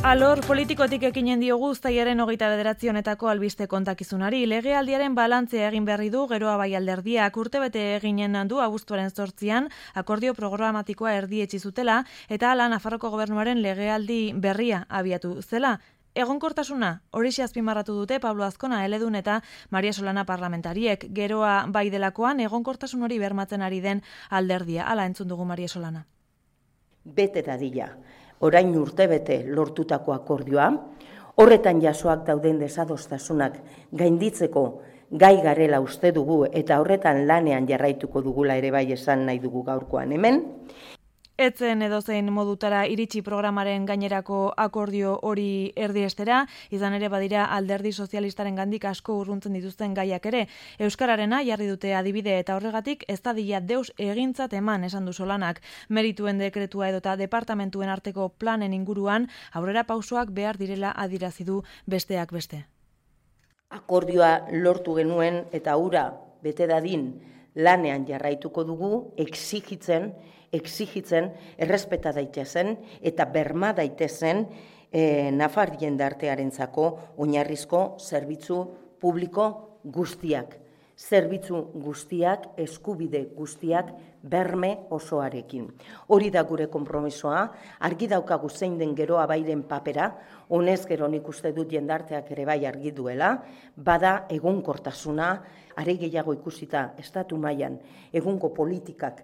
Alor politikotik ekinen diogu uztailaren 29 honetako albiste kontakizunari. Legealdiaren balantzea egin berri du Geroa Bai alderdiak. Urtebete eginen du abuztuaren 8an akordio programatikoa erdietsi zutela eta hala Nafarroko gobernuaren legealdi berria abiatu zela. Egonkortasuna horixe azpimarratu dute Pablo Azkona eledun eta Maria Solana parlamentariek. Geroa Bai delakoan egonkortasun hori bermatzen ari den alderdia. Hala entzun dugu Maria Solana. Bete dadila. Orain urtebete lortutako akordioa, horretan jasoak dauden desadostasunak gainditzeko gai garela uste dugu eta horretan lanean jarraituko dugula ere bai esan nahi dugu gaurkoan hemen. Etzen edozein modutara iritsi programaren gainerako akordio hori erdiestera, izan ere badira alderdi sozialistaren gandik asko urruntzen dituzten gaiak ere. Euskararena jarri dute adibide eta horregatik ez dadila deus egintzat eman esan du Solanak. Merituen dekretua edota departamentuen arteko planen inguruan aurrera pausoak behar direla adirazi du besteak beste. Akordioa lortu genuen eta hura bete dadin lanean jarraituko dugu exigitzen, errespeta daitezen eta berma daitezen Nafar jendartearentzako oinarrizko zerbitzu publiko guztiak. Zerbitzu guztiak, eskubide guztiak berme osoarekin. Hori da gure konpromisoa, argi daukagu zein den Geroa Bairen papera, honez gero nik uste dut jendarteak ere bai argi duela, bada egonkortasuna, are gehiago ikusita estatu mailan egungo politikak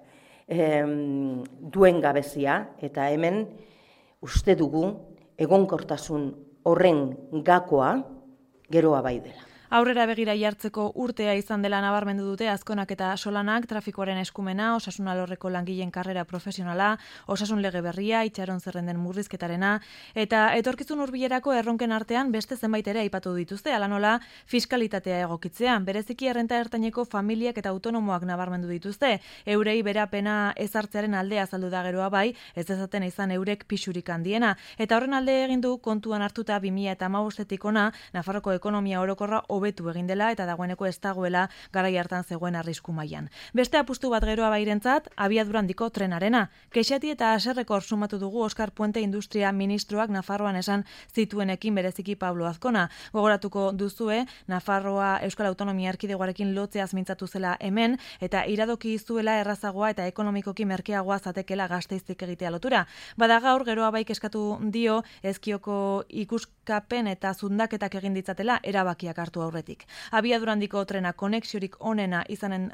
duen gabezia, eta hemen uste dugu egonkortasun horren gakoa Geroa Bai dela. Aurrera begira jartzeko urtea izan dela nabarmendu dute Azkonak eta Solanak, trafikoaren eskumena, osasun alorreko langileen karrera profesionala, osasun lege berria, itxaron zerrenden murrizketarena, eta etorkizun hurbilerako erronken artean beste zenbait ere aipatu dituzte, hala nola fiskalitatea egokitzea, bereziki errenta ertaineko familiak eta autonomoak nabarmendu dituzte, eurei berapena ezartzearen alde azaldu da Geroa Bai, ez dezaten izan eurek pisurik handiena, eta horren alde egin du kontuan hartuta 2015 ona Nafarroko ekonomia orokorra hobetu egin dela eta dagoeneko ez dagoela garai hartan zegoen arrisku mailan. Beste apustu bat Geroa Bairentzat, abiadura handiko trenarena. Kexati eta haserrekor sumatu dugu Oskar Puente Industria ministroak Nafarroan esan zituenekin bereziki Pablo Azkona. Gogoratuko duzue, Nafarroa Euskal Autonomia Erkidegoarekin lotzeaz mintzatu zela hemen eta iradoki zuela errazagoa eta ekonomikoki merkeagoa zatekela Gasteiztik egitea lotura. Bada gaur Geroa Baik eskatu dio ezkioko ikuskapen eta zundaketak egin ditzatela erabakiak hartu aurretik. Abiadura handiko trena konexiorik onena izan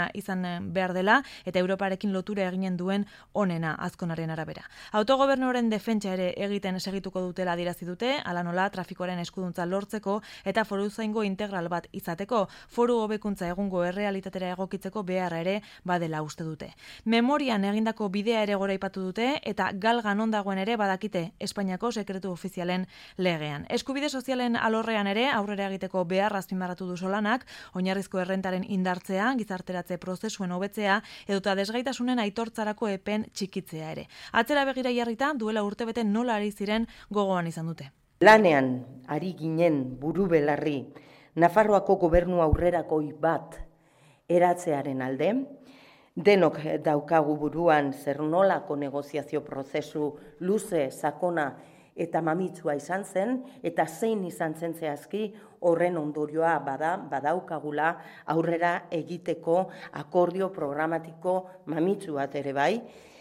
behar dela eta Europarekin lotura eginen duen onena Azkonaren arabera. Autogobernuaren defentsa ere egiten segituko dutela adierazi dute, hala nola trafikoaren eskuduntza lortzeko eta foruzaingo integral bat izateko, foru hobekuntza egungo errealitatera egokitzeko beharra ere badela uste dute. Memorian egindako bidea ere goraipatu dute eta galgan on dagoen ere badakite Espainiako sekretu ofizialen legean. Eskubide sozialen alorrean ere aurrera egiteko behar azpimarratu du Solanak, oinarrizko errentaren indartzea, gizarteratze prozesuen hobetzea edota desgaitasunen aitortzarako epen txikitzea ere. Atzera begira jarrita duela urtebete nola ari ziren gogoan izan dute. Lanean ari ginen buru belarri Nafarroako gobernu aurrerakoi bat eratzearen alde, denok daukagu buruan zer nolako negoziazio prozesu luze, sakona eta mamitsua izan zen, eta zein izan zen zehazki horren ondorioa badaukagula aurrera egiteko akordio programatiko mamitsu bat ere bai,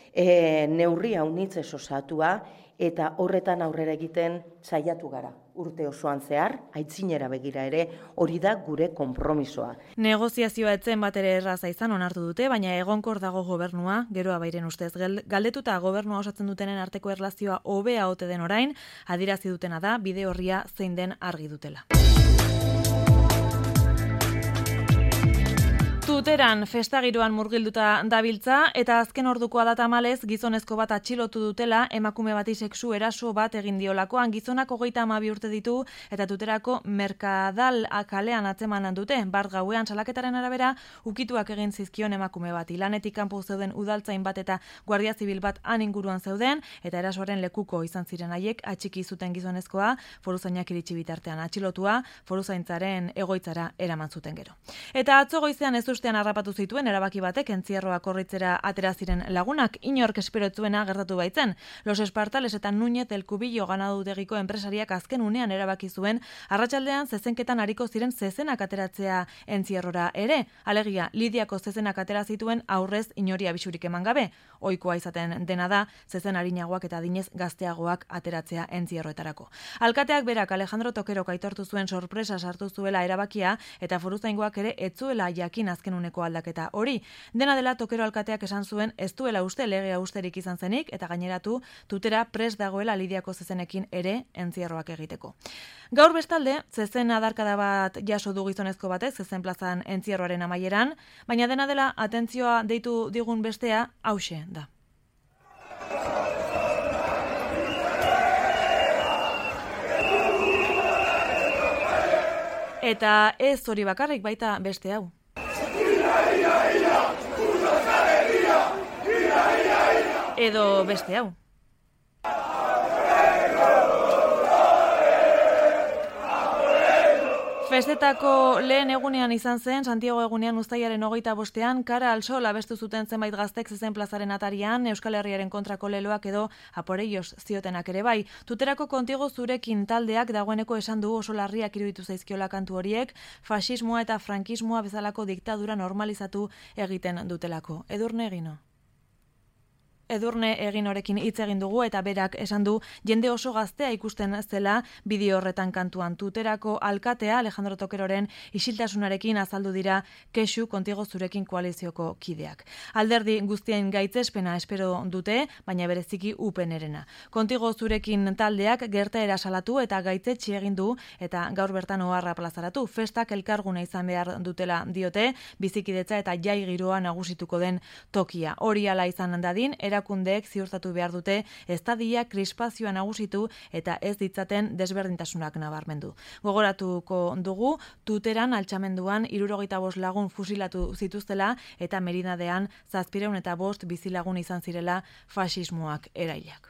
neurri haunitzez osatua, eta horretan aurrera egiten saiatu gara. Urte osoan zehar, aitzinera begira ere, hori da gure konpromisoa. Negoziazioa etzen bat ere erraza izan onartu dute, baina egonkor dago gobernua, Geroa Bairen ustez galdetuta gobernua osatzen dutenen arteko erlazioa hobea ote den orain, adierazi dutena da, bide horria zein den argi dutela. Tuteran festagiroan murgilduta dabiltza eta azken ordukoa da tamalez gizonezko bat atxilotu dutela emakume bati sexu eraso bat egin diolakoan. Gizonak 32 urte ditu eta Tuterako Merkadal kalean atzeman dute. Bart gauean salaketaren arabera ukituak egin zizkion emakume bati. Lanetik kanpo zeuden udaltzain bat eta guardia zibil bat han inguruan zeuden eta erasoaren lekuko izan ziren haiek atxiki zuten gizonezkoa foruzainak iritsi bitartean atxilotua foruzaintzaren egoitzara eraman zuten gero. Eta atzo goizean ez Goizean harrapatu zituen erabaki batek entzierroa korritzera atera ziren lagunak, inork esperotzuena gertatu baitzen. Los Espartales eta Núñez del Cubillo ganadutegiko enpresariak azken unean erabaki zuen arratsaldean zezenketan ariko ziren zezenak ateratzea entzierrora ere. Alegia, Lidiako zezenak atera zituen aurrez inori abisurik eman gabe. Ohikoa izaten dena da zezen arinagoak eta adinez gazteagoak ateratzea entzierroetarako. Alkateak berak Alejandro Tokerok aitortu zuen sorpresa sartu zuela erabakia eta foruzaingoak ere ez zuela jakin azken uneko aldaketa hori. Dena dela Tokero alkateak esan zuen ez duela uste legea usterik izan zenik eta gaineratu Tutera prest dagoela Lidiako zezenekin ere entzierroak egiteko. Gaur bestalde, zezen adarkada bat jaso du gizonezko batek zezen plazan entzierroaren amaieran, baina dena dela atentzioa deitu digun bestea hauxe da. Eta ez hori bakarrik baita beste hau. Edo beste hau. Festetako lehen egunean izan zen, Santiago egunean uztailaren 25ean, Cara al Sol abestu zuten zenbait gaztek zezen plazaren atarian, Euskal Herriaren kontrako leloak edo aporeioz ziotenak ere bai. Tuterako Kontigo zurekin taldeak dagoeneko esan du oso larriak iruditu zaizkiola kantu horiek, faxismoa eta frankismoa bezalako diktadura normalizatu egiten dutelako. Edurne Eginorekin hitz egin dugu eta berak esan du jende oso gaztea ikusten zela bideo horretan kantuan. Tuterako alkatea Alejandro Tokeroren isiltasunarekin azaldu dira kexu Kontigo zurekin koalizioko kideak. Alderdi guztien gaitzespena espero dute, baina bereziki UPNrena. Kontigo zurekin taldeak gertaera salatu eta gaitzetsi egin du eta gaur bertan oharra plazaratu. Festak elkarguna izan behar dutela diote, bizikidetza eta jai giroa nagusituko den tokia. Hori hala izan dadin, erakundeek ziurtatu behar dute estadia krispazioa nagusitu eta ez ditzaten desberdintasunak nabarmendu. Gogoratuko dugu, Tuteran altxamenduan 75 lagun fusilatu zituztela eta Merinadean 705 bizilagun izan zirela faxismoak erailak.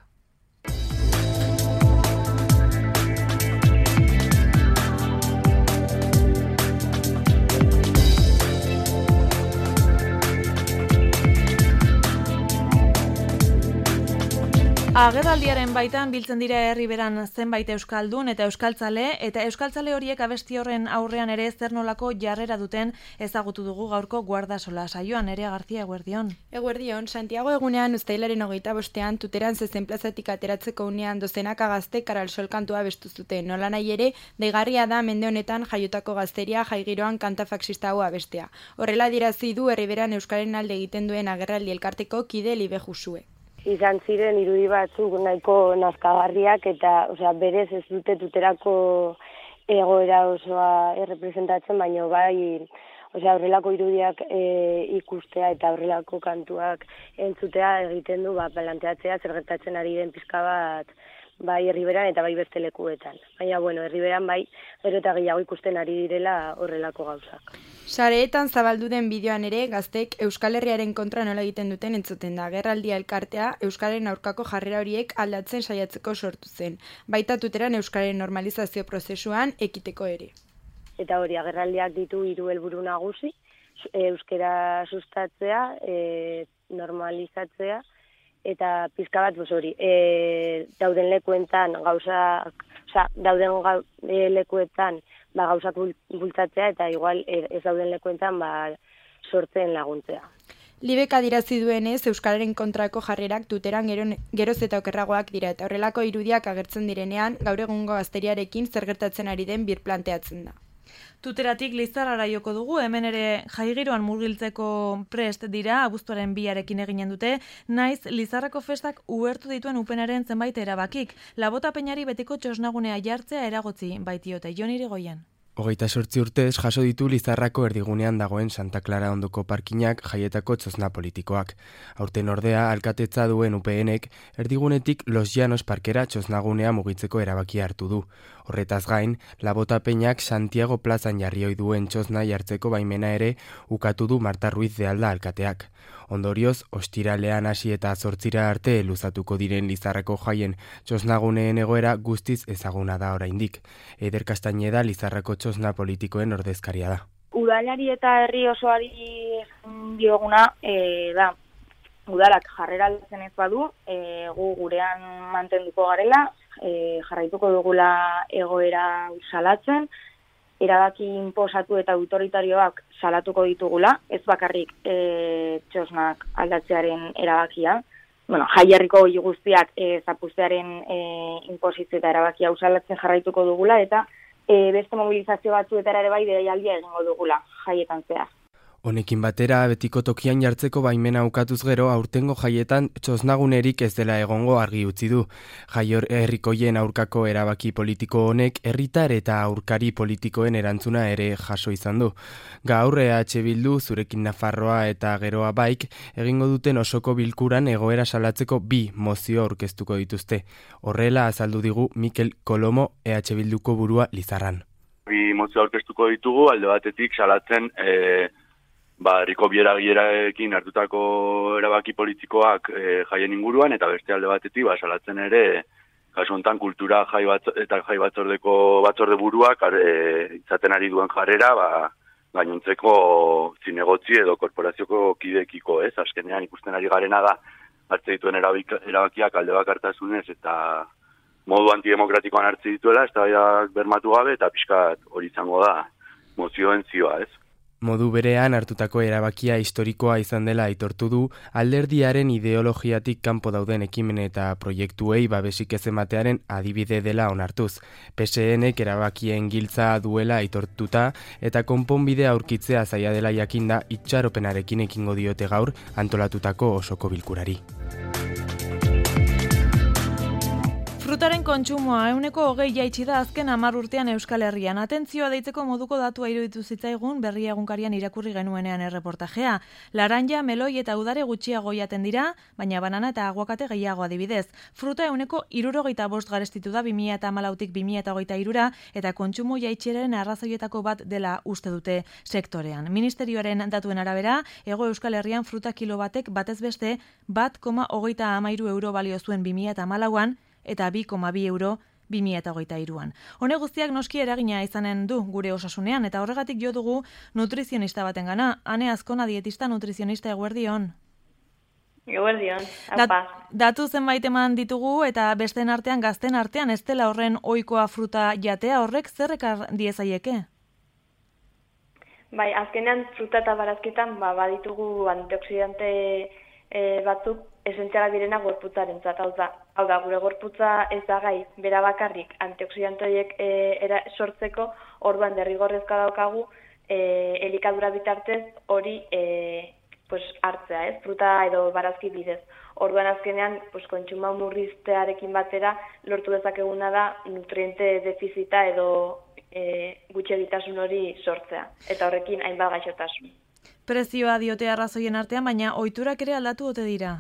Agerraldiaren baitan biltzen dira herriberan zenbait euskaldun eta euskaltzale horiek abesti horren aurrean ere zer nolako jarrera duten ezagutu dugu gaurko Guardasola saioan. Nerea García, eguerdion. Eguerdion, Santiago egunean uztailaren 25ean Tuteran zezen plazatik ateratzeko unean dozenaka gazte Cara al Sol kantua abestu zuten. Nola nahi ere, deigarria da mende honetan jaiotako gazteria jaigiroan kanta faxista hau abestea. Horrela adierazi du herriberan euskaren alde egiten duen agerraldi elkarteko kide Libe Jusue. Izan ziren irudi batzuk nahiko nazkagarriak eta berez ez dute Tuterako egoera osoa errepresentatzen, baina bai horrelako irudiak ikustea eta horrelako kantuak entzutea egiten du planteatzea zer gertatzen ari den pizka bat bai herriberan eta bai beste lekuetan. Baina herriberan bai gero eta gehiago ikusten ari direla horrelako gauzak. Sareetan zabaldu den bideoan ere gaztek Euskal Herriaren kontra nola egiten duten entzuten da. Agerraldia elkartea Euskaren aurkako jarrera horiek aldatzen saiatzeko sortu zen. Baita Tuteran Euskaren normalizazio prozesuan ekiteko ere. Eta hori agerraldiak ditu 3 helburu nagusi, euskara sustatzea, normalizatzea eta pizka bat dauden lekuetan lekuetan gauzak bultzatzea eta igual ez dauden lekuetan sortzen laguntzea. Libek adirazi duenez, Euskararen kontrako jarrerak Tuteran geroz eta okerragoak dira eta horrelako irudiak agertzen direnean gaur egungo gazteriarekin zer gertatzen ari den birplanteatzen da. Tuteratik Lizarrara joko dugu, hemen ere jaigiroan murgiltzeko prest dira, abuztuaren 2arekin eginen dute, naiz Lizarrako festak uhertu dituen UPNren zenbait erabakik. Labota Peñari betiko txosnagunea jartzea eragotzi baitiote, Jon Irigoyen. 28 urtez jaso ditu Lizarrako erdigunean dagoen Santa Clara ondoko parkinak jaietako txosna politikoak. Aurten ordea, alkatetza duen UPNek erdigunetik Los Llanos parkera txosnagunea mugitzeko erabakia hartu du. Horretaz gain, Labota Peñak Santiago plazan jarri ohi duen txosna jartzeko baimena ere ukatu du Marta Ruiz de Alda alkateak. Ondorioz, ostiralean hasi eta 8 arte luzatuko diren Lizarrako jaien txosnaguneen egoera guztiz ezaguna da oraindik. Eider Castañeda Lizarrako txosna politikoen ordezkaria da. Udalari eta herri osoari dioguna da, udalak jarrera aldatzen ez badu, gu gurean mantenduko garela, jarraituko dugula egoera salatzen, erabaki inposatu eta autoritarioak salatuko ditugula, ez bakarrik txosnak aldatzearen erabakia. Bueno, jaiarriko guztiak zapuztearen inposizio eta erabakia salatzen jarraituko dugula, eta beste mobilizazio batzuetara ere bai deialdia egingo dugula jaietan zehar. Honekin batera, betiko tokian jartzeko baimena ukatuz gero, aurtengo jaietan txosnagunerik ez dela egongo argi utzi du. Jaior herrikoien aurkako erabaki politiko honek herritar eta aurkari politikoen erantzuna ere jaso izan du. Gaur EH Bildu, Zurekin Nafarroa eta Geroa Baik egingo duten osoko bilkuran egoera salatzeko 2 mozio aurkeztuko dituzte. Horrela azaldu digu Mikel Kolomo, EH Bilduko burua Lizarran. 2 mozio aurkeztuko ditugu, alde batetik salatzen herriko bieragileekin hartutako erabaki politikoak jaien inguruan, eta beste alde batetik salatzen ere kasu honetan kultura eta jai batzordeko batzorde buruak izaten ari duen jarrera gainontzeko zinegotzi edo korporazioko kidekiko, ez? Azkenean ikusten ari garena da hartze dituen erabakiak alde bakartasunez eta modu antidemokratikoan hartze dituela, ez da bermatu gabe eta pixkat hori izango da mozioen zioa, ez? Modu berean hartutako erabakia historikoa izan dela aitortu du, alderdiaren ideologiatik kanpo dauden ekimen eta proiektuei babesik ez ematearen adibide dela onartuz. PSN-ek erabakien giltza duela aitortuta eta konponbidea aurkitzea zaila dela jakinda itxaropenarekin ekingo diote gaur antolatutako osoko bilkurari. Frutaren kontsumoa 20% jaitsi da azken 10 urtean Euskal Herrian. Atentzioa deitzeko moduko datua iruditu zitzaigun Berria egunkarian irakurri genuenean erreportajea. Laranja, meloi eta udare gutxiago jaten dira, baina banana eta aguakate gehiago adibidez. Fruta 65% garestitu da 2014tik 2023ra eta kontsumo jaitsieraren arrazoietako bat dela uste dute sektorean. Ministerioaren datuen arabera, Hego Euskal Herrian fruta kilo batek batez beste 1,33 euro balio zuen 2014an, eta 2,2 euro 2023an. Hone guztiak noski eragina izanen du gure osasunean, eta horregatik jo dugu nutrizionista batengana. Ane Azkona, dietista nutrizionista, eguerdion. Eguerdion, apa. Datu zenbait eman ditugu, eta besteen artean, gazten artean, ez dela horren ohikoa fruta jatea, horrek zer ekar diezaieke? Bai, azkenean fruta eta barazketan baditugu antioxidante batzuk esentzialak direna gorputzarentzat. Hau da, gure gorputza ez da gai bera bakarrik antioxidante horiek sortzeko, orduan derrigorrezkoa daukagu elikadura bitartez hori hartzea, ez? Fruta edo barazki bidez. Orduan azkenean kontsumoa murriztearekin batera lortu dezakeguna da nutriente defizita edo gutxegitasun hori sortzea, eta horrekin hainbat gaixotasun. Prezioa diote arrazoien artean, baina ohiturak ere aldatu ote dira?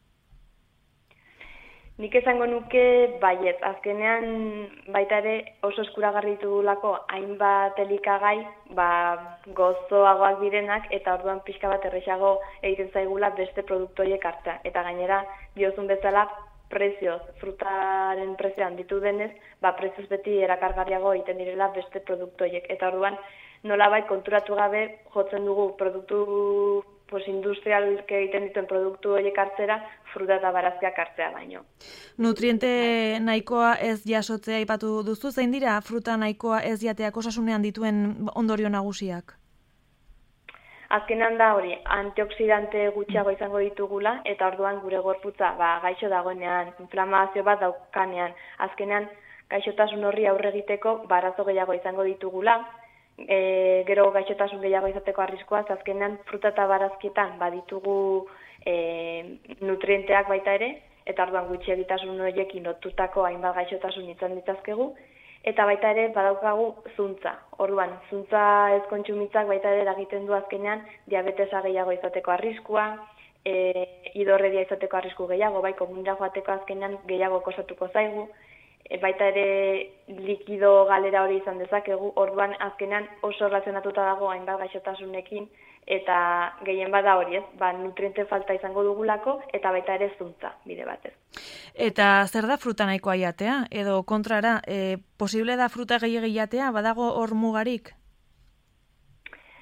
Nik esango nuke baiet, azkenean baita ere oso eskuragarri ditugulako hainbat elikagai gozoagoak direnak, eta orduan pixka bat erresago egiten zaigula beste produktu horiek hartzea. Eta gainera, diozun bezala, prezioz, frutaren prezioan ditu denez, prezioz beti erakargarriago egiten direla beste produktu horiek. Eta orduan, nolabait konturatu gabe jotzen dugu produktu industrialke egiten dituen produktu horiek hartzera, fruta eta barazkiak hartzea baino. Nutriente nahikoa ez jasotzea aipatu duzu, zein dira fruta nahikoa ez jateak osasunean dituen ondorio nagusiak? Azkenan da hori, antioxidante gutxiago izango ditugula, eta orduan gure gorputza gaixo dagoenean, inflamazio bat daukanean, azkenean gaixotasun horri aurre egiteko arazo gehiago izango ditugula, gero gaixotasun gehiago izateko arriskoa, azkenean fruta eta barazkietan baditugu nutrienteak baita ere, eta orduan gutxiegitasun horiekin lotutako hainbat gaixotasun izan ditzazkegu, eta baita ere badaukagu zuntza. Orduan, zuntza ez kontsumitzak baita ere eragiten du azkenean diabetesa gehiago izateko arriskua, idorreria izateko arrisku gehiago, komunera joateko azkenean gehiago kosatuko zaigu, baita ere likido galera hori izan dezakegu, orduan azkenean oso relazionatuta dago hainbat gaixotasunekin, eta gehien bada hori ez, nutriente falta izango dugulako, eta baita ere zuntza bide batez. Eta zer da fruta nahikoa jatea? Edo kontrara, posible da fruta gehiegi jatea? Badago hor mugarik?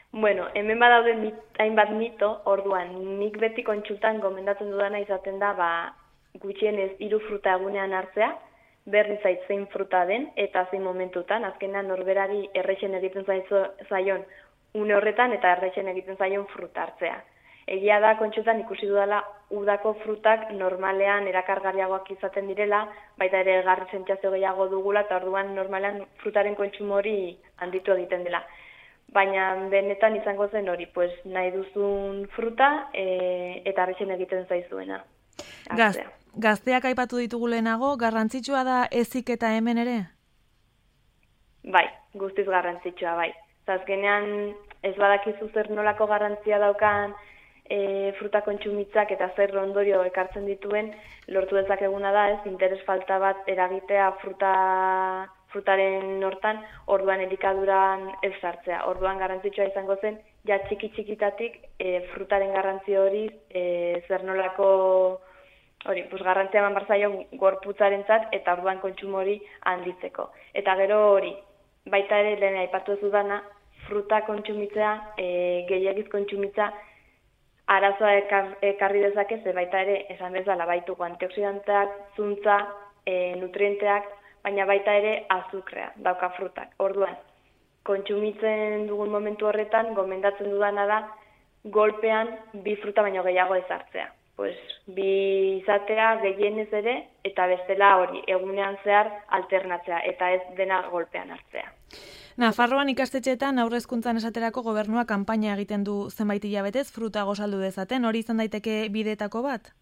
Bueno, hemen badaude hainbat mito, orduan, nik beti kontsultan gomendatzen dudana izaten da, gutxienez 3 fruta egunean hartzea, berri zait zein fruta den, eta zein momentutan, azkenean norberari errexen egiten zaion une horretan, eta errexen egiten zaion fruta hartzea. Egia da, kontsultan ikusi dudala, udako frutak normalean erakargarriagoak izaten direla, baita ere garri sentsazio gehiago dugula, eta orduan normalean frutaren kontsumo hori handitu egiten dela. Baina benetan izango zen hori, pues nahi duzun fruta eta errexen egiten zaizuena. Gazteak aipatu ditugu lehenago, garrantzitsua da ezik eta hemen ere? Bai, guztiz garrantzitsua, bai. Azkenean ez badakizu zer nolako garrantzia daukan fruta kontsumitzak eta zer ondorio ekartzen dituen, lortu dezakeguna da, interes falta bat eragitea frutaren hortan, orduan elikaduran ez sartzea. Orduan garrantzitsua izango zen, ja txiki-txikitatik frutaren garrantzi hori zer nolako hori, garrantzia eman barzaion gorputzarentzat eta orduan kontsumo hori handitzeko. Eta gero hori, baita ere lehen aipatu ez dudana, fruta kontsumitzea, gehiagiz kontsumitza, arazoa ekarri dezake, ze baita ere esan bezala baituko antioxidanteak, zuntza, nutrienteak, baina baita ere azukrea dauka frutak. Orduan, kontsumitzen dugun momentu horretan, gomendatzen dudana da, golpean 2 fruta baino gehiago ez hartzea. Pues, 2 izatea gehienez ere, eta bestela hori, egunean zehar alternatzea, eta ez dena golpean hartzea. Nafarroan ikastetxeetan aurrezkuntzan esaterako gobernua kanpaina egiten du zenbait hilabetez fruta gozaldu dezaten, hori izan daiteke bideetako bat?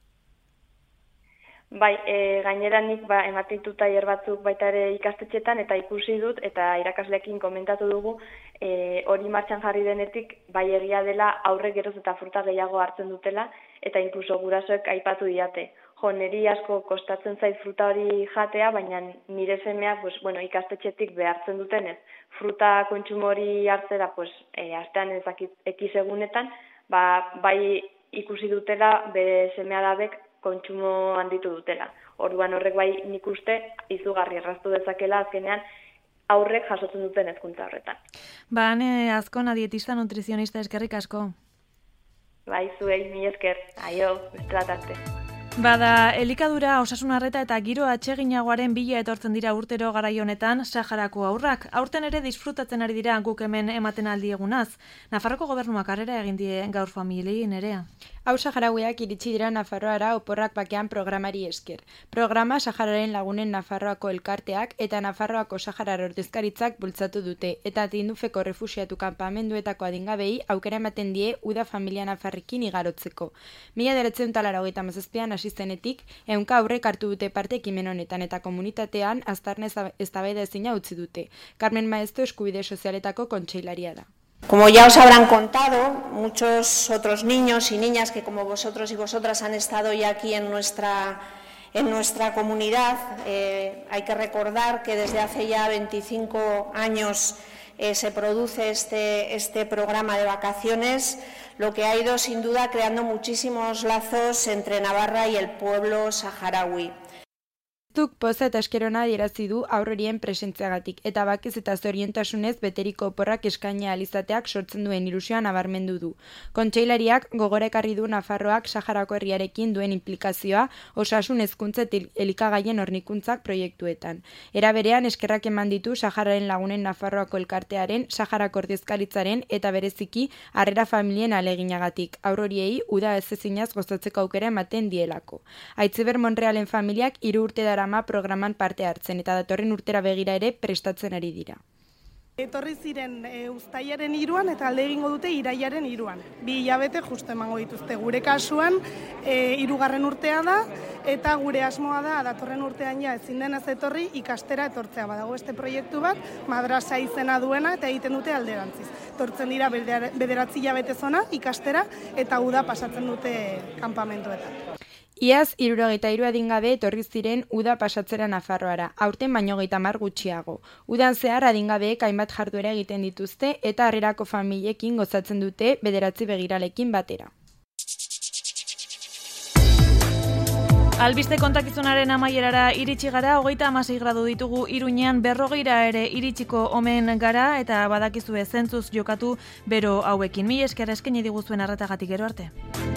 Bai, gainera nik ematen ditut tailer batzuk baita ere ikastetxetan eta ikusi dut eta irakasleekin komentatu dugu hori martxan jarri denetik bai egia dela aurrek geroz eta fruta gehiago hartzen dutela eta inkluso gurasoek aipatu diate. Jo, niri asko kostatzen zait fruta hori jatea, baina nire semeak ikastetxetik behartzen dutenez. Fruta kontsumo hori hartzera astean ekiz egunetan, bai ikusi dutela bere seme-alabek kontsumo handitu dutela. Orduan horrek bai nik uste izugarri erraztu dezakela azkenean aurrek jasotzen duten hezkuntza horretan. Ane Azkona, dietista nutrizionista, eskerrik asko. Bai, zuei, mi esker. Aio, bestratarte. Bada, elikadura, osasun arreta eta giro atseginagoaren bila etortzen dira urtero garai honetan Saharako haurrak. Aurten ere disfrutatzen ari dira guk hemen ematen aldiegunaz. Nafarroko gobernuak harrera egin die gaur familiei Nerea. Hau saharauiak iritsi dira Nafarroara oporrak bakean programari esker. Programa Sahararen lagunen Nafarroako elkarteak eta Nafarroako Saharar ordezkaritzak bultzatu dute eta Tindufeko refuxiatu kanpamenduetako adingabei aukera ematen die uda familia nafarrekin igarotzeko. 1987an hasi zenetik 100 aurrek hartu dute parte ekimen honetan eta komunitatean aztarna eztabaida ezina utzi dute. Carmen Maeztu eskubide sozialetako kontseilaria da. Como ya os habrán contado, muchos otros niños y niñas que como vosotros y vosotras han estado ya aquí en nuestra comunidad, hay que recordar que desde hace ya 25 años se produce este programa de vacaciones, lo que ha ido sin duda creando muchísimos lazos entre Navarra y el pueblo saharaui. Poza eta eskerona adierazi du aurrorien presentziagatik eta bakiz eta zoriontasunez beteriko oporrak eskaina alizateak sortzen duen ilusioa nabarmendu du. Kontseilariak gogora ekarri du Nafarroak Saharako herriarekin duen implikazioa osasun hezkuntza eta elikagaien hornikuntzak proiektuetan. Era berean eskerrak eman ditu Sahararen lagunen Nafarroako elkartearen, Saharako ordezkaritzaren eta bereziki harrera familien aleginagatik. Aurroriei uda ezezinaz gozatzeko aukera ematen dielako. Aitziber Monrealen familiak 3 urte dara programan parte hartzen eta datorren urtera begira ere prestatzen ari dira. Etorri ziren uztailaren 3an eta alde egingo dute irailaren 3an. 2 hilabete justu emango dituzte. Gure kasuan 3. urtea da eta gure asmoa da datorren urtean ja ezin denez etorri ikastera etortzea. Badago beste proiektu bat, madrasa izena duena eta egiten dute alderantziz. Etortzen dira 9 hilabete zona ikastera eta uda pasatzen dute kanpamentuetan. Iaz, 73 adingabe etorri ziren uda pasatzera Nafarroara, aurten baino 30 gutxiago. Udan zehar adingabeek hainbat jarduera egiten dituzte eta harrerako familiekin gozatzen dute 9 begiralekin batera. Albiste kontakizunaren amaierara iritsi gara, 36 gradu ditugu Iruñean, 40 ere iritsiko omen gara, eta badakizue zentzuz jokatu bero hauekin. Mila esker eskaini diguzuen arretagatik, gero arte.